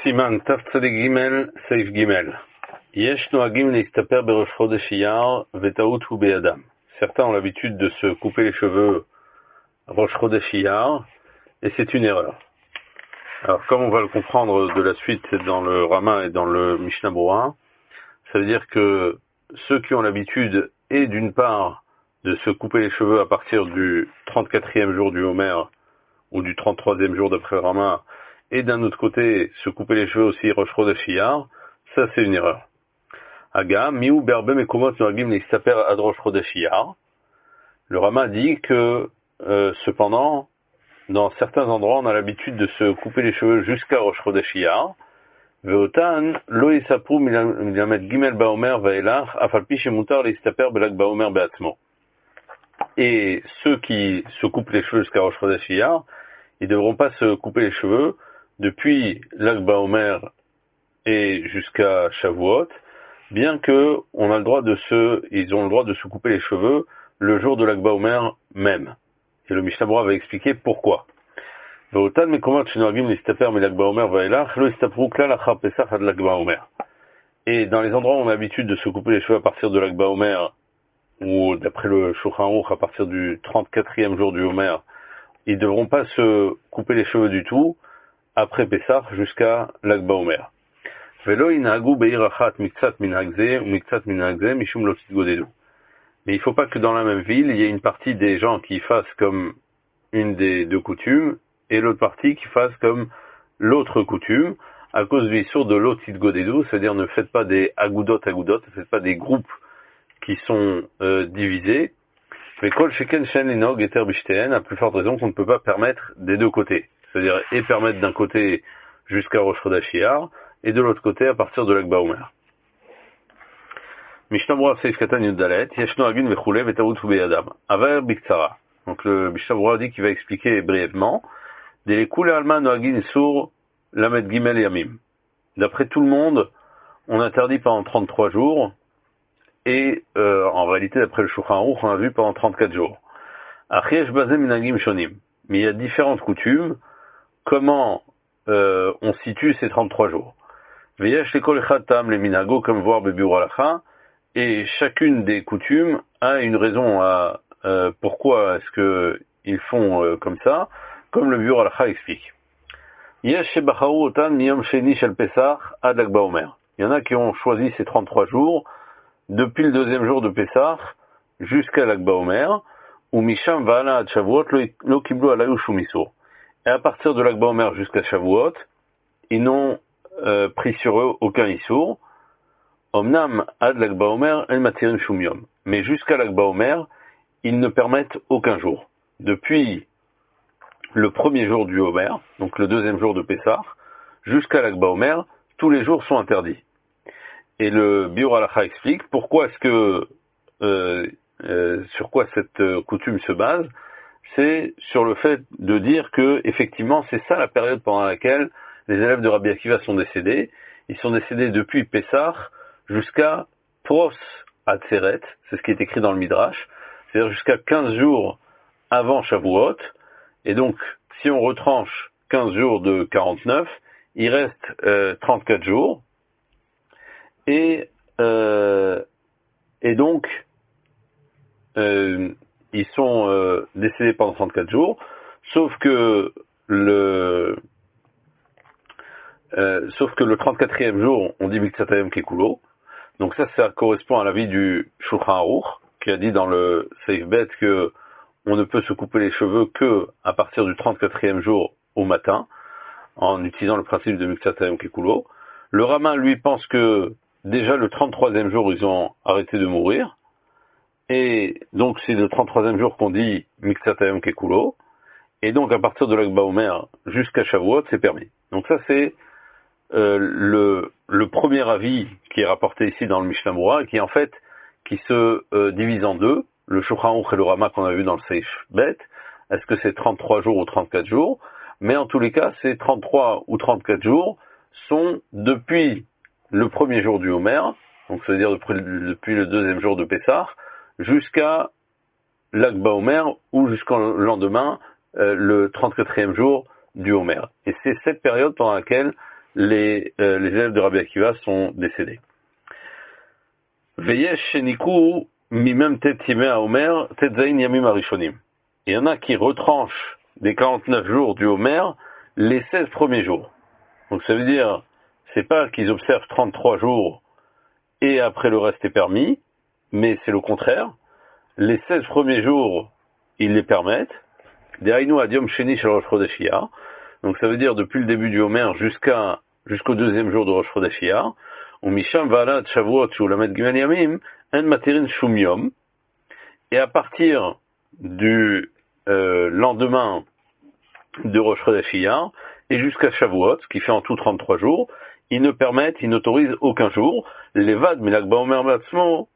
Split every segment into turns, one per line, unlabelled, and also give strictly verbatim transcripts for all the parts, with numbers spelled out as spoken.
סימן תצ"ג סעיף ג' יש נוהגים להסתפר בראש חודש אייר וטעות הוא בידם. Certains ont l'habitude de se couper les cheveux Rosh Chodesh Iyar et c'est une erreur. Alors comme on va le comprendre de la suite dans le Rama et dans le Mishnah Berurah, ça veut dire que ceux qui ont l'habitude et d'une part de se couper les cheveux à partir du trente-quatrième jour du Homer ou du trente-troisième jour d'après le Rama, et d'un autre côté se couper les cheveux aussi Rosh Chodesh Iyar, ça c'est une erreur. Aga, miou berbe mekomot noagim leistaper ad Rosh Chodesh Iyar. Le Rama dit que euh, cependant, dans certains endroits, on a l'habitude de se couper les cheveux jusqu'à Rosh Chodesh Iyar. Veotan lo yisapru milamet gimel baomer vaelach afalpi shemutar leistaper belag baomer beatzmo. Et ceux qui se coupent les cheveux jusqu'à Rosh Chodesh Iyar, ils ne devront pas se couper les cheveux depuis Lag Baomer et jusqu'à Shavuot, bien que on a le droit de se, ils ont le droit de se couper les cheveux le jour de Lag Baomer même. Et le Mishnah Berurah va expliquer pourquoi. Et dans les endroits où on a l'habitude de se couper les cheveux à partir de Lag Baomer, ou d'après le Shulchan Aruch à partir du trente-quatrième jour du Homer, ils ne devront pas se couper les cheveux du tout après Pessah jusqu'à Lag Baomer. Mais il ne faut pas que dans la même ville, il y ait une partie des gens qui fassent comme une des deux coutumes et l'autre partie qui fasse comme l'autre coutume, à cause du issour de l'otit godedou, c'est-à-dire ne faites pas des agoudot agoudot, ne faites pas des groupes qui sont euh, divisés. Mais kol sheken shen linog eter bishteen, à plus forte raison qu'on ne peut pas permettre des deux côtés. C'est-à-dire, et permettre d'un côté jusqu'à Rosh Chodesh Iyar, et de l'autre côté à partir de Lag Baomer. Mishnah Berurah Seif Katan Yuddalet, Yesh Noagin Vechule Vetaut Hu Beyadam. Aver Biktsara. Donc le Mishnah Berurah dit qu'il va expliquer brièvement. Delekule Alma Noagin Sur Lamed Gimel Yamim. D'après tout le monde, on interdit pendant trente-trois jours, et euh, en réalité, d'après le Shulchan Aruch, on a vu pendant trente-quatre jours. Achiesh Bazem Minagim Shonim. Mais il y a différentes coutumes. Comment euh, on situe ces trente-trois jours. Veyesh lekol echad tam le minago, comme voir Bebiur Halacha, et chacune des coutumes a une raison à euh, pourquoi est-ce que ils font euh, comme ça, comme le Biur Halacha explique. Yesh shebacharu otan miyom sheni shel Pesach ad Lag Baomer. Il y en a qui ont choisi ces trente-trois jours depuis le deuxième jour de Pesach jusqu'à Lag Baomer, ou misham va'ala ad Shavuot lo kiblu alayu shum isur. Et à partir de Lag Baomer jusqu'à Shavuot, ils n'ont euh, pris sur eux aucun issour. Omnam ad Lag Baomer el matirin shum yom. Mais jusqu'à Lag Baomer, ils ne permettent aucun jour. Depuis le premier jour du Homer, donc le deuxième jour de Pessah, jusqu'à Lag Baomer, tous les jours sont interdits. Et le Biur Halacha explique pourquoi est-ce que, euh, euh, sur quoi cette euh, coutume se base. C'est sur le fait de dire que, effectivement, c'est ça la période pendant laquelle les élèves de Rabbi Akiva sont décédés. Ils sont décédés depuis Pessah jusqu'à Pros Atzeret, c'est ce qui est écrit dans le Midrash, c'est-à-dire jusqu'à quinze jours avant Shavuot. Et donc, si on retranche quinze jours de quarante-neuf, il reste euh, trente-quatre jours. Et, euh, et donc, euh, ils sont euh, décédés pendant trente-quatre jours, sauf que le euh, sauf que le trente-quatrième jour, on dit Miktsatayim Kekulo. Donc ça, ça correspond à l'avis du Shulchan Aruch, qui a dit dans le Seif Bet que on ne peut se couper les cheveux que à partir du trente-quatrième jour au matin, en utilisant le principe de Miktsatayim Kekulo. Le Rama, lui, pense que déjà le trente-troisième jour, ils ont arrêté de mourir. Et donc c'est le trente-troisième jour qu'on dit Miktsatayim Kekulo, et donc à partir de Lag Baomer jusqu'à Shavuot, c'est permis. Donc ça c'est euh, le, le premier avis qui est rapporté ici dans le Mishnah Berurah, qui en fait qui se euh, divise en deux, le Shulchan Aruch et le Rama qu'on a vu dans le Seif Bet. Est-ce que c'est trente-trois jours ou trente-quatre jours? Mais en tous les cas, ces trente-trois ou trente-quatre jours sont depuis le premier jour du Homer, donc c'est-à-dire depuis, depuis le deuxième jour de Pessah, jusqu'à Lag Baomer ou jusqu'au lendemain, euh, le trente-quatrième jour du Homer. Et c'est cette période pendant laquelle les, euh, les élèves de Rabbi Akiva sont décédés. Veyesh sheniku mimem tet yimei haomer tet zayin yamim harishonim. Il y en a qui retranchent des quarante-neuf jours du Homer les seize premiers jours. Donc ça veut dire, c'est pas qu'ils observent trente-trois jours et après le reste est permis, mais c'est le contraire. Les seize premiers jours, ils les permettent. Dehainu adiom sheni shel Rosh Chodesh Iyar. Donc ça veut dire depuis le début du Homer jusqu'à jusqu'au deuxième jour de Rosh Chodesh Iyar. Ou misham va'alad shavuot shu lamed gimel yamim en materin shum yom. Et à partir du euh, lendemain de Rosh Chodesh Iyar et jusqu'à Shavuot, ce qui fait en tout trente-trois jours, ils ne permettent, ils n'autorisent aucun jour. Levad milag ba'omer ba'atzmo,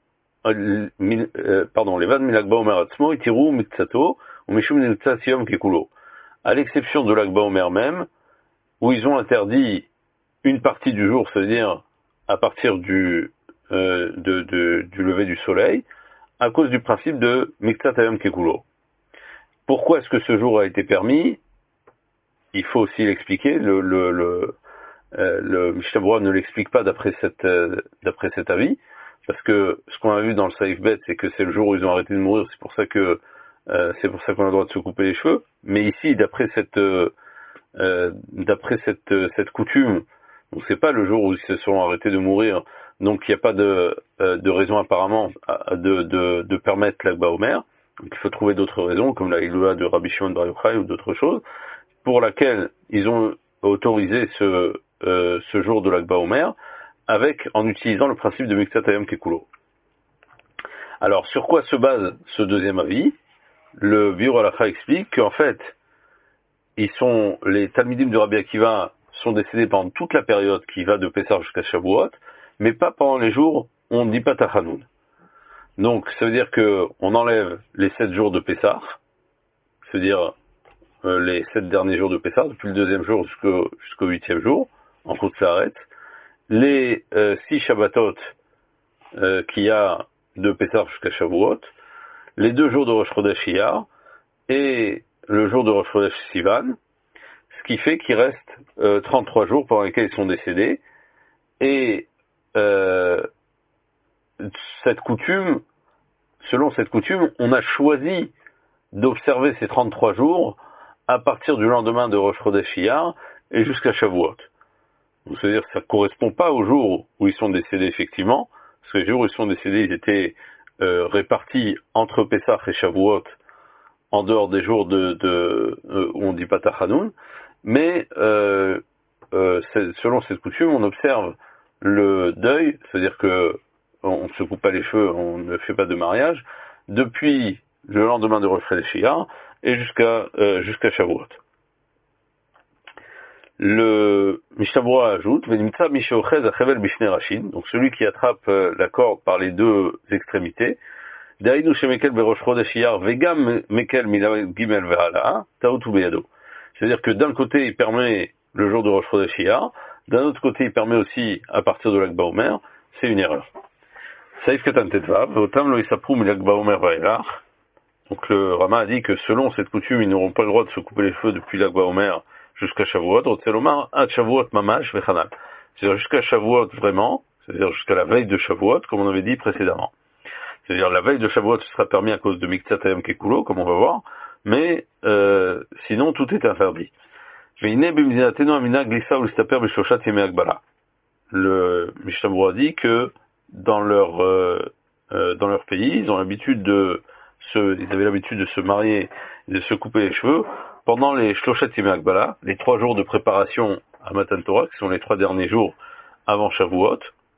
euh, pardon, levad milag ba'omer atzmo, itiru miktsato, ou mishum niltzat yom kekulo. À l'exception de l'Ag Baomer même, où ils ont interdit une partie du jour, c'est-à-dire à partir du, euh, de, de, du lever du soleil, à cause du principe de Miktat Hayom Kekulo. Pourquoi est-ce que ce jour a été permis? Il faut aussi l'expliquer. Le, le, le, euh, le Mishnah Berurah ne l'explique pas d'après cette, euh, d'après cet avis, parce que ce qu'on a vu dans le Saïf Bet, c'est que c'est le jour où ils ont arrêté de mourir. C'est pour ça que euh, c'est pour ça qu'on a le droit de se couper les cheveux. Mais ici, d'après cette, euh, euh, d'après cette, euh, cette coutume, donc c'est pas le jour où ils se sont arrêtés de mourir. Donc il n'y a pas de, euh, de raison apparemment de, de, de permettre l'Ag Baomer. Donc il faut trouver d'autres raisons, comme la Iloula de Rabbi Shimon Bar Yochai ou d'autres choses, pour laquelle ils ont autorisé ce, euh, ce jour de l'Ag Baomer, avec, en utilisant le principe de Miktat Hayom Kekulo. Alors, sur quoi se base ce deuxième avis? Le Biur Halacha explique qu'en fait, ils sont, les Talmidim de Rabbi Akiva sont décédés pendant toute la période qui va de Pessah jusqu'à Shavuot, mais pas pendant les jours où on ne dit pas Tachanoun. Donc, ça veut dire que on enlève les sept jours de Pessah, c'est-à-dire euh, les sept derniers jours de Pessah, depuis le deuxième jour jusqu'au, jusqu'au huitième jour, en Chutz La'aretz, les euh, six Shabbatot euh, qu'il y a de Pessah jusqu'à Shavuot, les deux jours de Rosh Chodesh Iyar et le jour de Rosh Chodesh Sivan, ce qui fait qu'il reste euh, trente-trois jours pendant lesquels ils sont décédés. Et euh, cette coutume, selon cette coutume, on a choisi d'observer ces trente-trois jours à partir du lendemain de Rosh Chodesh Iyar et jusqu'à Shavuot. Donc, c'est-à-dire que ça ne correspond pas au jour où ils sont décédés effectivement, parce que les jours où ils sont décédés, ils étaient euh, répartis entre Pessah et Shavuot, en dehors des jours de, de, euh, où on dit pas Tachanoun, mais euh, euh, selon cette coutume, on observe le deuil, c'est-à-dire que on ne se coupe pas les cheveux, on ne fait pas de mariage, depuis le lendemain de Rosh Chodesh Iyar et jusqu'à euh, jusqu'à Shavuot. Le Mishnah Berurah ajoute, Venimtsa misheochez achevel bishne rashin, donc celui qui attrape euh, la corde par les deux extrémités, Daïnou shemekel berosh chodesh iyar vegam mekel milamed gimel ve'ala ta'utu beyado. C'est-à-dire que d'un côté il permet le jour de Rosh Chodesh Iyar, d'un autre côté il permet aussi à partir de l'Ag Baomer, c'est une erreur. Saïf katan tetvav, otam lo isapru mil'Ag Baomer ve'elach. Donc le Rama a dit que selon cette coutume ils n'auront pas le droit de se couper les cheveux depuis l'Ag Baomer jusqu'à Shavuot, Rotzelomar ad Shavuot mamash vechanal. C'est-à-dire jusqu'à Shavuot vraiment, c'est-à-dire jusqu'à la veille de Shavuot, comme on avait dit précédemment. C'est-à-dire la veille de Shavuot ce sera permis à cause de Miktat Hayom Kekulo, comme on va voir, mais euh, sinon tout est interdit. Le Mishnah Berurah dit que dans leur euh, euh, dans leur pays, ils ont l'habitude de se, ils avaient l'habitude de se marier et de se couper les cheveux pendant les Shloshat Yemei Hagbala, les trois jours de préparation à Matan Torah, qui sont les trois derniers jours avant Shavuot.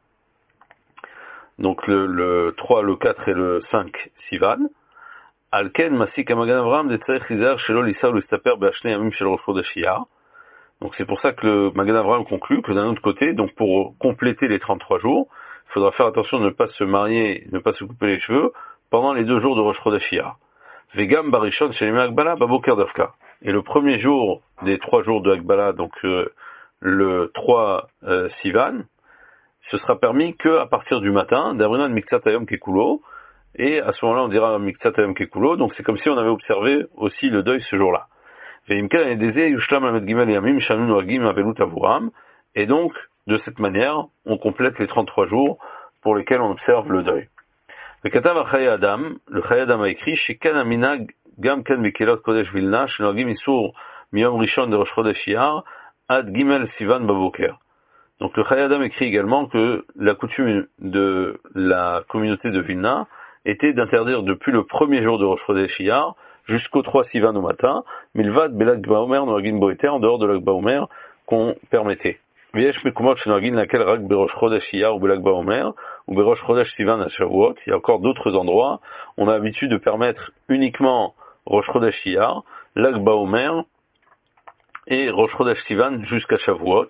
Donc le, le trois, le quatre et le cinq Sivan. Alken Masik Magan Avram de Tzarech Lizer Shelo Lisa ou Listaper Be'ashnei Yamim Shel Rosh Chodesh Iyar. Donc c'est pour ça que le Magan Avram conclut que d'un autre côté, donc pour compléter les trente-trois jours, il faudra faire attention de ne pas se marier, de ne pas se couper les cheveux pendant les deux jours de Rosh Chodesh Iyar. Vegam Barishon Shel Yemei Hagbala Baboker Dafka. Et le premier jour des trois jours de Hagbala, donc euh, le trois euh, Sivan, ce sera permis que à partir du matin, d'Abrinan Miktat Hayom Kekulo, et à ce moment-là on dira Miktat Hayom Kekulo, donc c'est comme si on avait observé aussi le deuil ce jour-là. Et Et donc, de cette manière, on complète les trente-trois jours pour lesquels on observe le deuil. Le Katav Chaye Adam, le Chaye Adam a écrit, Shekan Aminag Gam Ken Mikilot Kodesh Vilna, Shenogim Isur Miyom Rishon de Rosh Chodesh Iyar, Ad Gimel Sivan Baboker. Donc le Chaye Adam écrit également que la coutume de la communauté de Vilna était d'interdire depuis le premier jour de Rosh Chodesh Iyar jusqu'au trois Sivan au matin, Milvad Belag Baomer Noagin Boeter, en dehors de Lag Baomer qu'on permettait. Viesh Mekumot Shenogin laquelle Rak Berosh Chodesh Iyar ou Belag Baomer, ou Berosh Chodesh Sivan à Shavuot. Il y a encore d'autres endroits. On a l'habitude de permettre uniquement Rosh Chodesh Iyar, Lag Baomer et Rosh Chodesh Sivan jusqu'à Shavuot.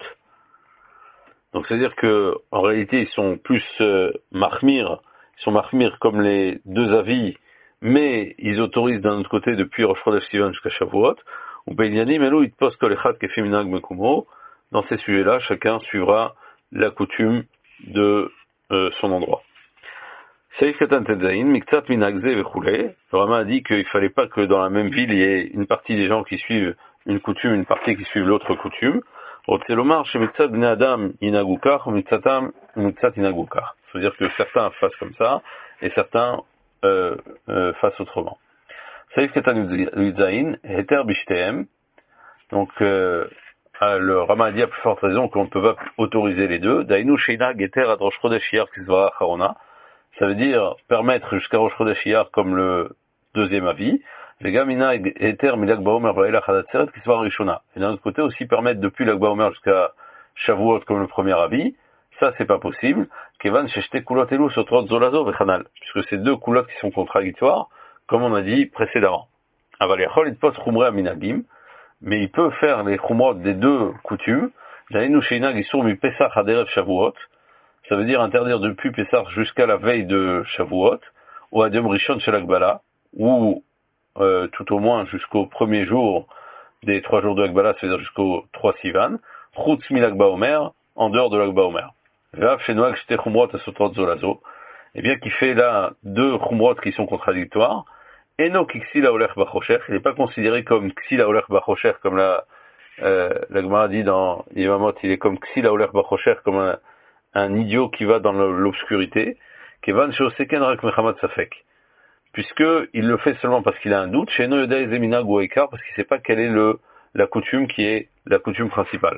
Donc c'est-à-dire que en réalité ils sont plus euh, mahmir, ils sont mahmir comme les deux avis, mais ils autorisent d'un autre côté depuis Rosh Chodesh Sivan jusqu'à Shavuot. Ou Beinyanim Elou Itpos Kol Echad Kefim Minhag Mekumo. Dans ces sujets-là, chacun suivra la coutume de euh, son endroit. Seif Katan Tetzain, Miktsat Minhagze Vechule. Le Rama a dit qu'il ne fallait pas que dans la même ville il y ait une partie des gens qui suivent une coutume, une partie qui suivent l'autre coutume. Rotzelomar, chez Miktsat Bnei Adam Inagukach, ou Miktsatam Miktsat Inagukach. C'est-à-dire que certains fassent comme ça, et certains euh, euh, fassent autrement. Seif Katan Tetzain, Heter Bishtem. Donc, euh, le Rama a dit à plus forte raison qu'on ne peut pas autoriser les deux. Dainu Sheina Geter ad Rosh Chodesh Iyar Kisvara Charona. Ça veut dire permettre jusqu'à Rosh Chodesh Iyar comme le deuxième avis. Vegamina Geter Milag Baomer Vailach Hadatzeret Kisvara Rishona. Et d'un autre côté aussi permettre depuis Lag Baomer jusqu'à Shavuot comme le premier avis. Ça c'est pas possible. Kevan Sheshte Kulot Elu Sotrot Zolazo Vechanal. Puisque c'est deux coulottes qui sont contradictoires, comme on a dit précédemment. Aval Yachol Itpos Chumre Aminagim. Mais il peut faire les chumrot des deux coutumes. Dainu Sheinag Isur mi Pesach Haderev Shavuot. Ça veut dire interdire depuis Pesach jusqu'à la veille de Shavuot, ou Adem Rishon Shel Hagbala, ou euh, tout au moins jusqu'au premier jour des trois jours de Hagbala, c'est-à-dire jusqu'au trois Sivan, Chutz Milag Baomer, en dehors de l'Ag Baomer. Vav Shenoag Shte Chumrot Asotrot Zolazo. Et bien qu'il fait là deux chumrot qui sont contradictoires, Eno Kiksila Olech Bachocher, il n'est pas considéré comme Ksila Olech Bachocher, comme la, euh, la Gemara dit dans Yevamot, il est comme Ksila Olech Bachocher, comme un, un idiot qui va dans l'obscurité, Kevan Sheoseken Rak Mechamat Safek. Puisque il le fait seulement parce qu'il a un doute, chez Eno Yoda Ezemina Goekar, parce qu'il ne sait pas quelle est le, la coutume qui est la coutume principale.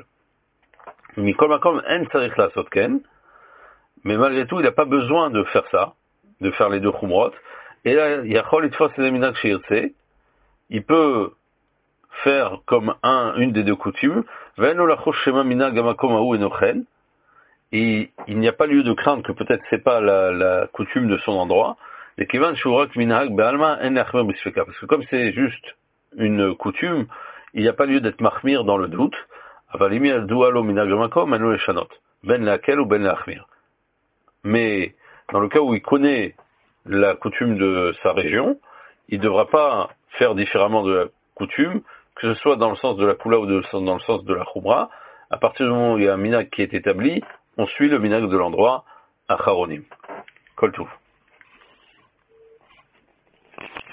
Mikol Makom En Sarich La Sotken, mais malgré tout, il n'a pas besoin de faire ça, de faire les deux chumrot. Et là, il peut faire comme un, une des deux coutumes, et il n'y a pas lieu de craindre que peut-être c'est pas la, la coutume de son endroit, parce que comme c'est juste une coutume, il n'y a pas lieu d'être mahmir dans le doute, mais dans le cas où il connaît la coutume de sa région, il ne devra pas faire différemment de la coutume, que ce soit dans le sens de la Kula ou de, dans le sens de la Khumra. À partir du moment où il y a un minag qui est établi, on suit le minag de l'endroit à Charonim. Kol Tuv.